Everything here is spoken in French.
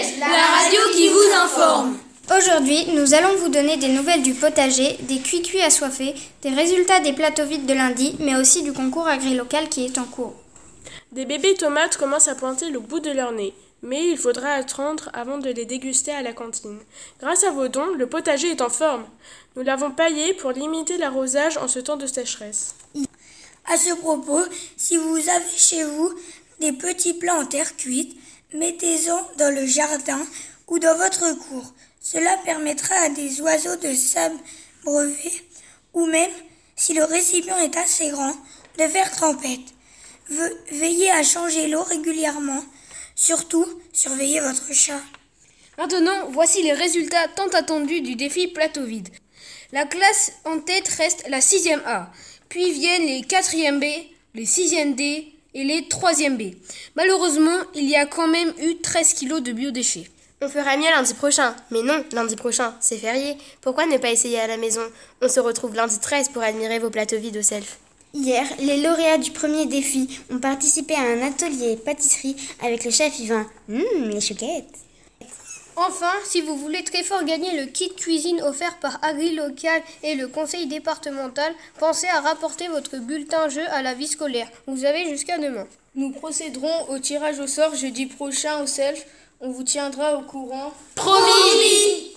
13, la radio qui vous informe. Aujourd'hui, nous allons vous donner des nouvelles du potager, des cuits assoiffés, des résultats des plateaux vides de lundi, mais aussi du concours agri-local qui est en cours. Des bébés tomates commencent à pointer le bout de leur nez, mais il faudra attendre avant de les déguster à la cantine. Grâce à vos dons, le potager est en forme. Nous l'avons paillé pour limiter l'arrosage en ce temps de sécheresse. À ce propos, si vous avez chez vous des petits plants en terre cuite, mettez-en dans le jardin ou dans votre cour. Cela permettra à des oiseaux de s'abreuver ou même, si le récipient est assez grand, de faire trempette. Veillez à changer l'eau régulièrement. Surtout, surveillez votre chat. Maintenant, voici les résultats tant attendus du défi plateau vide. La classe en tête reste la 6e A, puis viennent les 4e B, les 6e D et les 3e B. Malheureusement, il y a quand même eu 13 kilos de biodéchets. On fera mieux lundi prochain. Mais non, lundi prochain, c'est férié. Pourquoi ne pas essayer à la maison? On se retrouve lundi 13 pour admirer vos plateaux vides au self. Hier, les lauréats du premier défi ont participé à un atelier pâtisserie avec le chef Yvain. Les chouquettes. Enfin, si vous voulez très fort gagner le kit cuisine offert par Agri-Local et le conseil départemental, pensez à rapporter votre bulletin jeu à la vie scolaire. Vous avez jusqu'à demain. Nous procéderons au tirage au sort jeudi prochain au self. On vous tiendra au courant. Promis!